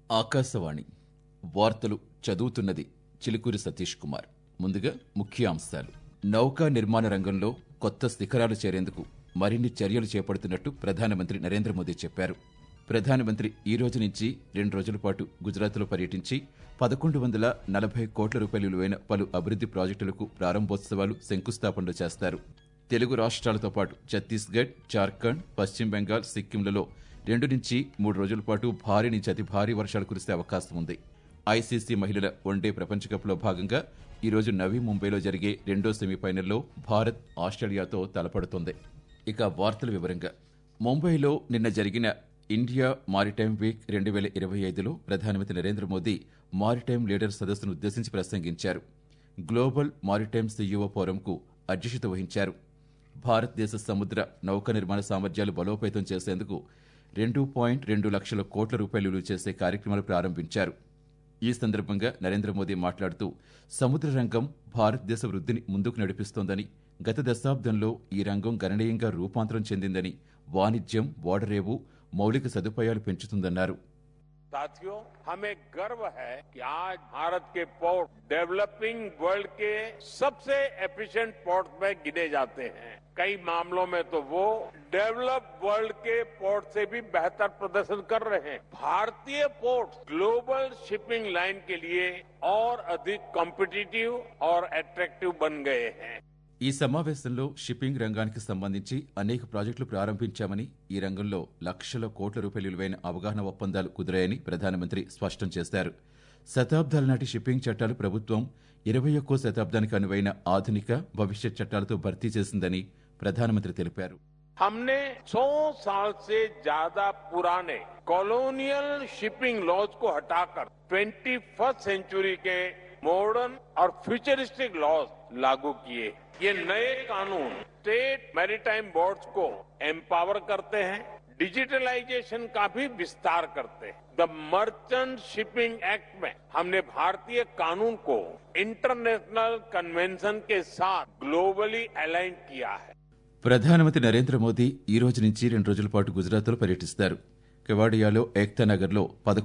ఆకాశవాణి వార్తలు చదువుతున్నది చిలుకూరి సతీష్ కుమార్. ముందుగా ముఖ్యాంశాలు. నౌకా నిర్మాణ రంగంలో కొత్త శిఖరాలు చేరేందుకు మరిన్ని చర్యలు చేపడుతున్నట్టు ప్రధానమంత్రి నరేంద్ర మోదీ చెప్పారు. ప్రధానమంత్రి ఈ రోజు నుంచి 2 రోజుల పాటు గుజరాత్లో పర్యటించి 1140 కోట్ల రూపాయల విలువైన పలు అభివృద్ది ప్రాజెక్టులకు ప్రారంభోత్సవాలు, శంకుస్థాపనలు చేస్తారు. తెలుగు రాష్ట్రాలతో పాటు ఛత్తీస్గఢ్, జార్ఖండ్, పశ్చిమ బెంగాల్, సిక్కింలలో 2 నుంచి 3 రోజుల పాటు భారీ నుంచి అతి భారీ వర్షాలు కురిసే అవకాశం ఉంది. ఐసీసీ మహిళల వన్డే ప్రపంచ కప్లో భాగంగా ఈరోజు నవీ ముంబైలో జరిగే 2వ సెమీఫైనల్లో భారత్ ఆస్ట్రేలియాతో తలపడుతోంది. ఇక వార్తల వివరంగా. ముంబైలో నిన్న జరిగిన ఇండియా మారిటైమ్ వీక్ 2025లో ప్రధానమంత్రి నరేంద్ర మోదీ మారిటైమ్ లీడర్ సదస్సును ఉద్దేశించి ప్రసంగించారు. గ్లోబల్ మారిటైమ్ సీఈఓ ఫోరంకు అధ్యక్షత వహించారు. భారతదేశ సముద్ర నౌక నిర్మాణ సామర్థ్యాలు బలోపేతం చేసేందుకు 2.2 లక్షల కోట్ల రూపాయలు విలువ చేసే కార్యక్రమాలు ప్రారంభించారు. ఈ సందర్భంగా నరేంద్ర మోదీ మాట్లాడుతూ సముద్ర రంగం భారతదేశ వృద్ధిని ముందుకు నడిపిస్తోందని, గత దశాబ్దంలో ఈ రంగం గణనీయంగా రూపాంతరం చెందిందని, వాణిజ్యం, ఓడరేవు, మౌలిక సదుపాయాలు పెంచుతుందన్నారు. साथियों, हमें गर्व है कि आज भारत के पोर्ट डेवलपिंग वर्ल्ड के सबसे एफिशिएंट पोर्ट में गिने जाते हैं. कई मामलों में तो वो डेवलप वर्ल्ड के पोर्ट से भी बेहतर प्रदर्शन कर रहे हैं. भारतीय पोर्ट ग्लोबल शिपिंग लाइन के लिए और अधिक कॉम्पिटिटिव और अट्रैक्टिव बन गए हैं. ఈ సమావేశంలో షిప్పింగ్ రంగానికి సంబంధించి అనేక ప్రాజెక్టులు ప్రారంభించామని, ఈ రంగంలో లక్షల కోట్ల రూపాయల విలువైన అవగాహన ఒప్పందాలు కుదిరాయని ప్రధానమంత్రి స్పష్టం చేశారు. శతాబ్దాల నాటి షిప్పింగ్ చట్టాలు ప్రభుత్వం 21వ శతాబ్దానికి అనువైన ఆధునిక భవిష్యత్ చట్టాలతో భర్తీ చేసిందని ప్రధానమంత్రి తెలిపారు. हमने 100 साल से ज्यादा पुराने कॉलोनियल शिपिंग लॉज को हटाकर 21st सेंचुरी के मॉडर्न और फ्यूचरिस्टिक लॉज लागू किए. ये नए कानून स्टेट मैरीटाइम बोर्ड्स को एम्पावर करते हैं, डिजिटलाइजेशन का भी विस्तार करते हैं. द मर्चेंट शिपिंग एक्ट में हमने भारतीय कानून को इंटरनेशनल कन्वेंशन के साथ ग्लोबली अलाइन किया है. ప్రధానమంత్రి నరేంద్ర మోదీ ఈ రోజు నుంచి 2 రోజుల పాటు గుజరాత్లో పర్యటిస్తారు. కెవాడియాలో ఏక్తా నగర్లో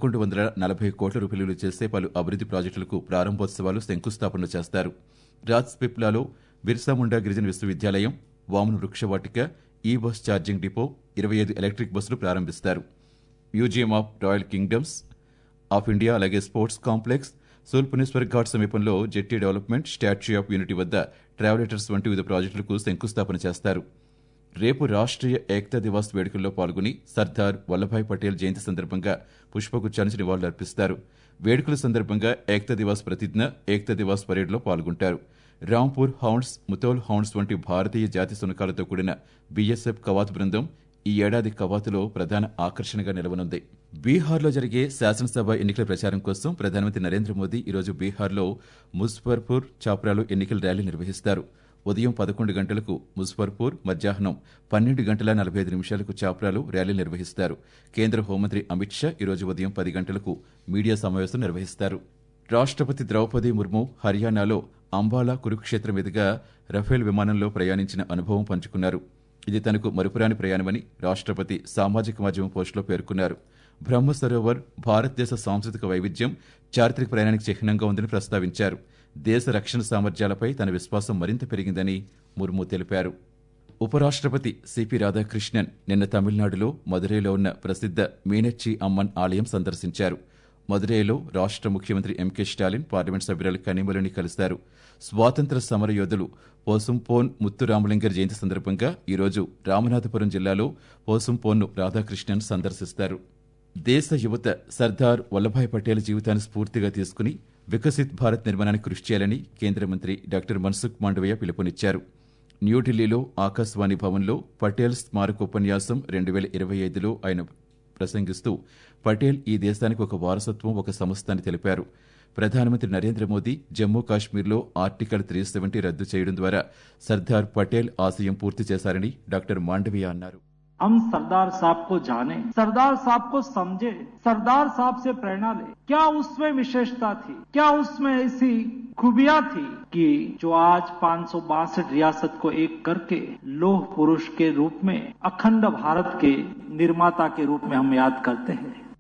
1140 కోట్ల రూపాయలు విలువ చేసే పలు అభివృద్ది ప్రాజెక్టులకు ప్రారంభోత్సవాలు, శంకుస్థాపనలు చేస్తారు. రాజ్పిప్లాలో బిర్సా ముండా గిరిజన విశ్వవిద్యాలయం, వామన వృక్షవాటిక, ఈ బస్ ఛార్జింగ్ డిపో, 25 ఎలక్ట్రిక్ బస్సులు ప్రారంభిస్తారు. Museum of royal kingdoms of India, అలాగే స్పోర్ట్స్ కాంప్లెక్స్, సూల్పునేశ్వర్ ఘాట్ సమీపంలో jetty development, statue of unity వద్ద ట్రావెలేటర్స్ వంటి వివిధ ప్రాజెక్టులకు శంకుస్థాపన చేస్తారు. రేపు రాష్ట్రీయ ఏక్తా దివాస్ వేడుకల్లో పాల్గొని సర్దార్ వల్లభాయ్ పటేల్ జయంతి సందర్భంగా పుష్పగుచ్చానికి నివాళులర్పిస్తారు. వేడుకల సందర్భంగా ఏక్తా దివాస్ ప్రతిజ్ఞ, ఏక్తా దివాస్ పరేడ్లో పాల్గొంటారు. రాంపూర్ హౌండ్స్, ముతోల్ హౌండ్స్ వంటి భారతీయ జాతి శునకాలతో కూడిన బీఎస్ఎఫ్ కవాతు బృందం ఈ ఏడాది కవాతులో ప్రధాన ఆకర్షణగా నిలవనుంది. బీహార్లో జరిగే శాసనసభ ఎన్నికల ప్రచారం కోసం ప్రధానమంత్రి నరేంద్ర మోదీ ఈరోజు బీహార్లో ముజఫర్పూర్, చాప్రాలో ఎన్నికల ర్యాలీ నిర్వహిస్తారు. ఉదయం 11 గంటలకు ముజఫర్పూర్, మధ్యాహ్నం 12 గంటల 45 నిమిషాలకు చాప్రాలో ర్యాలీ నిర్వహిస్తారు. కేంద్ర హోంమంత్రి అమిత్ షా ఈరోజు ఉదయం 10 గంటలకు మీడియా సమావేశం నిర్వహిస్తారు. రాష్ట్రపతి ద్రౌపది ముర్ము హర్యానాలో అంబాలా, కురుక్షేత్రం మీదుగా రఫేల్ విమానంలో ప్రయాణించిన అనుభవం పంచుకున్నారు. ఇది తనకు మరుపురాని ప్రయాణమని రాష్ట్రపతి సామాజిక మాధ్యమం పోస్టులో పేర్కొన్నారు. బ్రహ్మ సరోవర్ భారతదేశ సాంస్కృతిక వైవిధ్యం, చారిత్రక ప్రయాణానికి చిహ్నంగా ఉందని ప్రస్తావించారు. దేశ రక్షణ సామర్థ్యాలపై తన విశ్వాసం మరింత పెరిగిందని ముర్ము తెలిపారు. ఉపరాష్ట్రపతి సిపి రాధాకృష్ణన్ నిన్న తమిళనాడులో మదురైలో ఉన్న ప్రసిద్ధ మీనచ్చి అమ్మన్ ఆలయం సందర్శించారు. మదురైలో రాష్ట్ర ముఖ్యమంత్రి ఎంకే స్టాలిన్, పార్లమెంట్ సభ్యురాలు కనిమొళిని కలిశారు. స్వాతంత్ర సమరయోధులు పోసుంపోన్ ముత్తురామలింగర్ జయంతి సందర్భంగా ఈరోజు రామనాథపురం జిల్లాలో పోసుంపోన్ను రాధాకృష్ణన్ సందర్శిస్తారు. దేశ యువత సర్దార్ వల్లభాయ్ పటేల్ జీవితాన్ని స్ఫూర్తిగా తీసుకుని వికసిత్ భారత్ నిర్మాణానికి కృషి చేయాలని కేంద్ర మంత్రి డాక్టర్ మన్సుఖ్ మాండవీయ పిలుపునిచ్చారు. న్యూఢిల్లీలో ఆకాశవాణి భవన్లో పటేల్ స్మారక ఉపన్యాసం 2025లో ఆయన ప్రసంగిస్తూ పటేల్ ఈ దేశానికి ఒక వారసత్వం, ఒక సంస్థ అని తెలిపారు. ప్రధానమంత్రి నరేంద్ర మోదీ జమ్మూ కాశ్మీర్లో ఆర్టికల్ 370 రద్దు చేయడం ద్వారా సర్దార్ పటేల్ ఆశయం పూర్తి చేశారని డాక్టర్ మాండవీయ అన్నారు. हम सरदार साहब को जाने, सरदार साहब को समझे, सरदार साहब से प्रेरणा ले. क्या उसमें विशेषता थी, क्या उसमें ऐसी खूबियां थी कि जो आज 562 रियासत को एक करके लौह पुरुष के रूप में, अखंड भारत के निर्माता के रूप में हम याद करते हैं.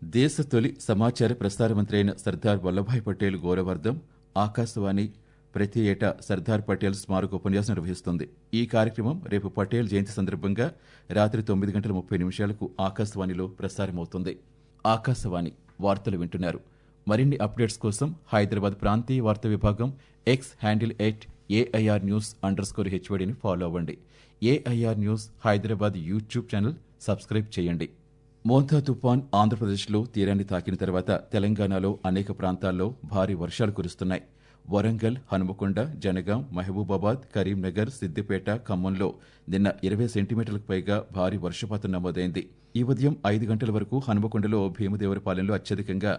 దేశ తొలి సమాచార ప్రసార మంత్రి అయిన సర్దార్ వల్లభాయ్ పటేల్ గౌరవార్థం ఆకాశవాణి ప్రతి ఏటా సర్దార్ పటేల్ స్మారక ఉపన్యాసం నిర్వహిస్తుంది. ఈ కార్యక్రమం రేపు పటేల్ జయంతి సందర్భంగా రాత్రి 9:30 ఆకాశవాణిలో ప్రసారమవుతుంది. ఆకాశవాణి వార్తలు వింటున్నారు. మరిన్ని అప్డేట్స్ కోసం హైదరాబాద్ ప్రాంతీయ వార్తా విభాగం ఎక్స్ హ్యాండిల్ @AIR_News_HODని ఫాలో అవ్వండి. AIR news Hyderabad YouTube channel subscribe చేయండి. మోంతా తుఫాన్ ఆంధ్రప్రదేశ్లో తీరాన్ని తాకిన తర్వాత తెలంగాణలో అనేక ప్రాంతాల్లో భారీ వర్షాలు కురుస్తున్నాయి. వరంగల్, హనుమకొండ, జనగాం, మహబూబాబాద్, కరీంనగర్, సిద్దిపేట, ఖమ్మంలో నిన్న 20 సెంటీమీటర్లకు పైగా భారీ వర్షపాతం నమోదైంది. ఈ ఉదయం 5 గంటల వరకు హనుమకొండలో భీమదేవరపాలెంలో అత్యధికంగా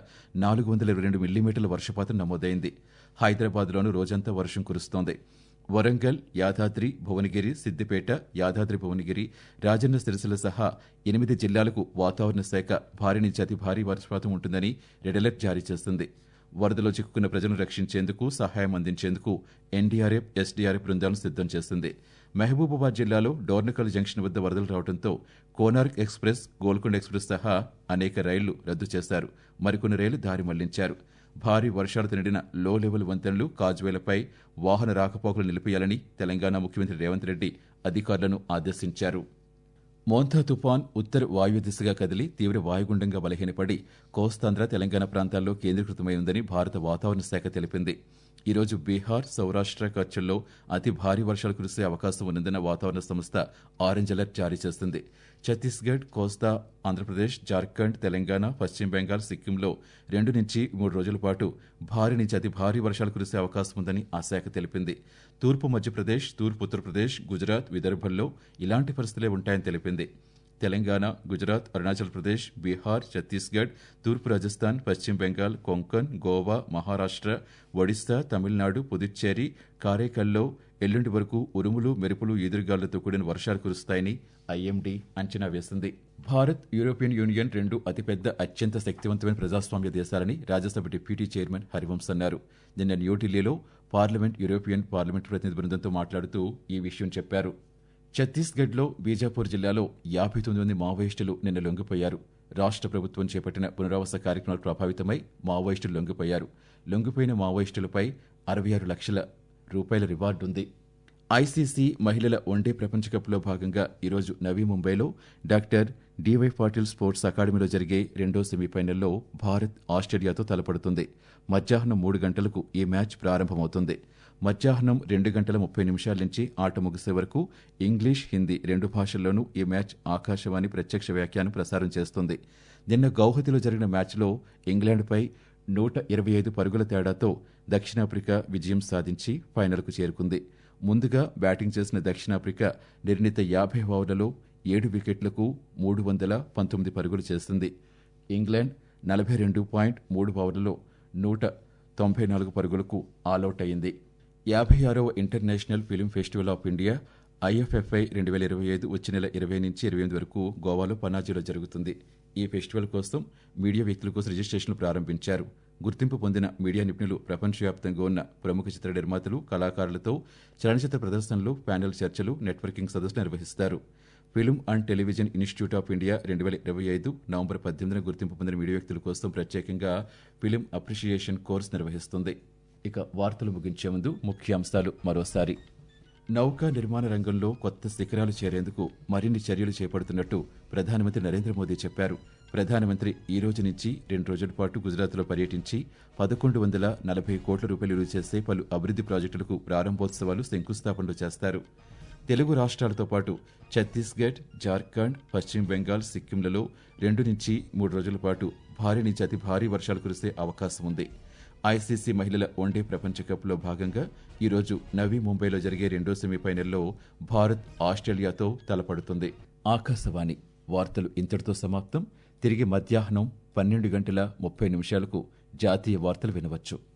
422 మిల్లీమీటర్ల వర్షపాతం నమోదైంది. హైదరాబాద్లోనూ రోజంతా వర్షం కురుస్తోంది. వరంగల్, యాదాద్రి భువనగిరి, సిద్దిపేట, యాదాద్రి భువనగిరి, రాజన్న సిరిసిల్ల సహా 8 జిల్లాలకు వాతావరణ శాఖ భారీ నుంచి అతి భారీ వర్షపాతం ఉంటుందని రెడ్ అలర్ట్ జారీ చేస్తుంది. వరదలో చిక్కుకున్న ప్రజలను రక్షించేందుకు సహాయం అందించేందుకు ఎన్డీఆర్ఎఫ్, ఎస్డీఆర్ఎఫ్ బృందాలను సిద్దం చేస్తుంది. మహబూబాబాద్ జిల్లాలో డోర్నకల్ జంక్షన్ వద్ద వరదలు రావడంతో కోనార్క్ ఎక్స్ప్రెస్, గోల్కొండ ఎక్స్ప్రెస్ సహా అనేక రైళ్లు రద్దు చేశారు. మరికొన్ని రైళ్లు దారి మళ్లించారు. భారీ వర్షాలతో నిండిన లో లెవెల్ వంతెనలు, కాజ్వేలపై వాహన రాకపోకలు నిలిపేయాలని తెలంగాణ ముఖ్యమంత్రి రేవంత్ రెడ్డి అధికారులను ఆదేశించారు. మోంతా తుఫాన్ ఉత్తర వాయువ్య దిశగా కదిలి తీవ్ర వాయుగుండంగా బలహీనపడి కోస్తాంధ్ర, తెలంగాణ ప్రాంతాల్లో కేంద్రీకృతమై ఉందని భారత వాతావరణ శాఖ తెలిపింది. ఈరోజు బీహార్, సౌరాష్ట్ర, కచ్ల్లో అతి భారీ వర్షాలు కురిసే అవకాశం ఉన్నందున వాతావరణ సంస్థ ఆరెంజ్ అలర్ట్ జారీ చేస్తుంది. ఛత్తీస్గఢ్, కోస్తా ఆంధ్రప్రదేశ్, జార్ఖండ్, తెలంగాణ, పశ్చిమ బెంగాల్, సిక్కింలో 2 నుంచి 3 రోజుల పాటు భారీ నుంచి అతి భారీ వర్షాలు కురిసే అవకాశం ఉందని ఆ శాఖ తెలిపింది. తూర్పు మధ్యప్రదేశ్, తూర్పు ఉత్తరప్రదేశ్, గుజరాత్, విదర్భల్లో ఇలాంటి పరిస్థితులే ఉంటాయని తెలిపింది. తెలంగాణ, గుజరాత్, అరుణాచల్ ప్రదేశ్, బీహార్, ఛత్తీస్గఢ్, తూర్పు రాజస్థాన్, పశ్చిమ బెంగాల్, కొంకన్, గోవా, మహారాష్ట్ర, ఒడిశా, తమిళనాడు, పుదుచ్చేరి, కారైకల్లో ఎల్లుండి వరకు ఉరుములు, మెరుపులు, ఈదురుగాలులతో కూడిన వర్షాలు కురుస్తాయని ఐఎండీ అంచనా వేసింది. భారత్, యూరోపియన్ యూనియన్ 2 అతిపెద్ద, అత్యంత శక్తివంతమైన ప్రజాస్వామ్య దేశాలని రాజ్యసభ డిప్యూటీ చైర్మన్ హరివంశ్ అన్నారు. నిన్న న్యూఢిల్లీలో పార్లమెంట్, యూరోపియన్ పార్లమెంట్ ప్రతినిధి బృందంతో మాట్లాడుతూ ఈ విషయం చెప్పారు. ఛత్తీస్గఢ్లో బీజాపూర్ జిల్లాలో 59 మంది మావోయిస్టులు నిన్న లొంగిపోయారు. రాష్ట్ర ప్రభుత్వం చేపట్టిన పునరావాస కార్యక్రమాలు ప్రభావితమై మావోయిస్టులు లొంగిపోయారు. లొంగిపోయిన మావోయిస్టులపై 66 లక్షల రూపాయల రివార్డుంది. ఐసీసీ మహిళల వన్డే ప్రపంచ కప్లో భాగంగా ఈరోజు నవీ ముంబైలో డాక్టర్ డివై పాటిల్ స్పోర్ట్స్ అకాడమీలో జరిగే 2వ సెమీఫైనల్లో భారత్ ఆస్ట్రేలియాతో తలపడుతుంది. మధ్యాహ్నం 3 గంటలకు ఈ మ్యాచ్ ప్రారంభమవుతుంది. మధ్యాహ్నం 2:30 నుంచి ఆట ముగిసే వరకు ఇంగ్లీష్, హిందీ 2 భాషల్లోనూ ఈ మ్యాచ్ ఆకాశవాణి ప్రత్యక్ష వ్యాఖ్యానం ప్రసారం చేస్తుంది. నిన్న గౌహతిలో జరిగిన మ్యాచ్లో ఇంగ్లాండ్పై 125 పరుగుల తేడాతో దక్షిణాఫ్రికా విజయం సాధించి ఫైనల్కు చేరుకుంది. ముందుగా బ్యాటింగ్ చేసిన దక్షిణాఫ్రికా నిర్ణీత 50 ఓవర్లలో 7 వికెట్లకు 319 పరుగులు చేసింది. ఇంగ్లాండ్ 42.3 ఓవర్లలో 194 పరుగులకు ఆలౌట్ అయింది. 56వ international film festival of India IFFI 2025 వచ్చే నెల 20 నుంచి 28 వరకు గోవాలో పనాజీలో జరుగుతుంది. ఈ ఫెస్టివల్ కోసం మీడియా వ్యక్తుల కోసం రిజిస్ట్రేషన్లు ప్రారంభించారు. గుర్తింపు పొందిన మీడియా నిపుణులు ప్రపంచవ్యాప్తంగా ఉన్న ప్రముఖ చిత్ర నిర్మాతలు, కళాకారులతో చలనచిత్ర ప్రదర్శనలు, ప్యానెల్ చర్చలు, నెట్వర్కింగ్ సదస్సులు నిర్వహిస్తారు. Film and television institute of India 2025 November 18న గుర్తింపు పొందిన మీడియా వ్యక్తుల కోసం ప్రత్యేకంగా ఫిల్మ్ అప్రిషియేషన్ కోర్సు నిర్వహిస్తుంది. ఇక వార్తలు ముగించే ముందు ముఖ్యాంశాలు మరోసారి. నౌకా నిర్మాణ రంగంలో కొత్త శిఖరాలు చేరేందుకు మరిన్ని చర్యలు చేపడుతున్నట్టు ప్రధానమంత్రి నరేంద్ర మోదీ చెప్పారు. ప్రధానమంత్రి ఈ రోజు నుంచి 2 రోజుల పాటు గుజరాత్లో పర్యటించి 1140 కోట్ల రూపాయలు విలువ చేసే పలు అభివృద్ది ప్రాజెక్టులకు ప్రారంభోత్సవాలు, శంకుస్థాపనలు చేస్తారు. తెలుగు రాష్ట్రాలతో పాటు ఛత్తీస్గఢ్, జార్ఖండ్, పశ్చిమ బెంగాల్, సిక్కింలలో 2 నుంచి 3 రోజుల పాటు భారీ నుంచి అతి భారీ వర్షాలు కురిసే అవకాశం ఉంది. ఐసీసీ మహిళల వన్డే ప్రపంచ కప్లో భాగంగా ఈరోజు నవీ ముంబైలో జరిగే 2వ సెమీఫైనల్లో భారత్ ఆస్ట్రేలియాతో తలపడుతుంది. ఆకాశవాణి వార్తలు ఇంతటితో సమాప్తం. తిరిగి మధ్యాహ్నం 12:30 జాతీయ వార్తలు వినవచ్చు.